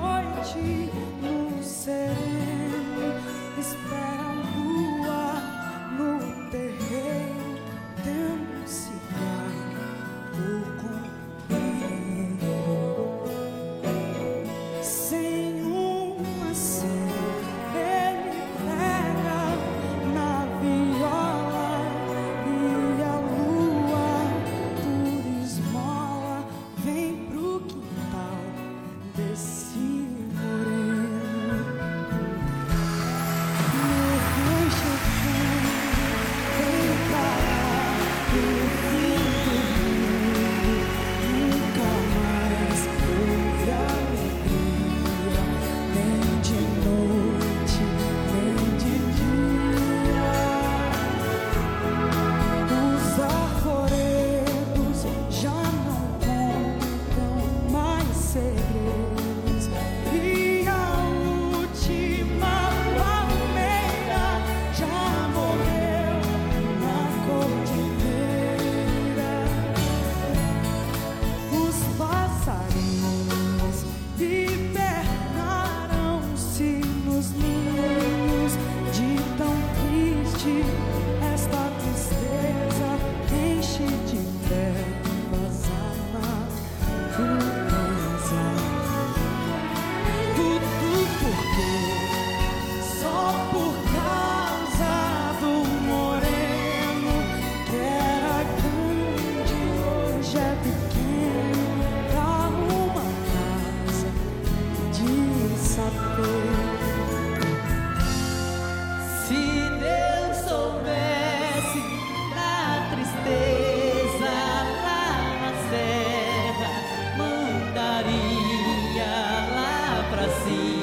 noite, no sereno, espera a lua no terreiro, tendo um cigarro ou companheiro. Sem uma cena, ele pega na viola e a lua, por esmola, vem pro quintal desse moreno. No rancho vem parar no fim do mundo, nunca mais houve alegria, nem de noite, nem de dia. Os arvoredos já não contam mais segredos, e a última palmeira já morreu na cordilheira. Os passarinhos hibernaram-se nos ninhos, de tão triste esta tristeza enche de trevas a natureza. Tudo porque só por causa do moreno, que era grande, hoje é pequeno, pra uma casa de saber. Se Deus soubesse da tristeza lá na serra, mandaria lá pra cima